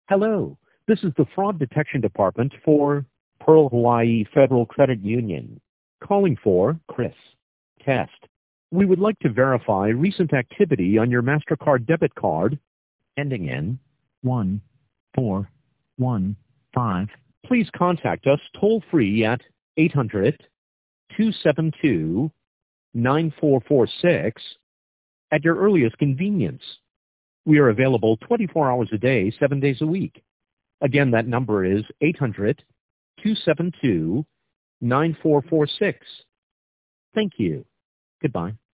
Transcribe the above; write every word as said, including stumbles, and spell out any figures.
Hello, this is the Fraud Detection Department for Pearl Hawaii Federal Credit Union. Calling for Chris. Test. We would like to verify recent activity on your MasterCard debit card ending in one four one five. Please contact us toll-free at eight hundred, two seven two, nine four four six at your earliest convenience. We are available twenty-four hours a day, seven days a week. Again, that number is eight hundred, two seven two, nine four four six. Thank you. Goodbye.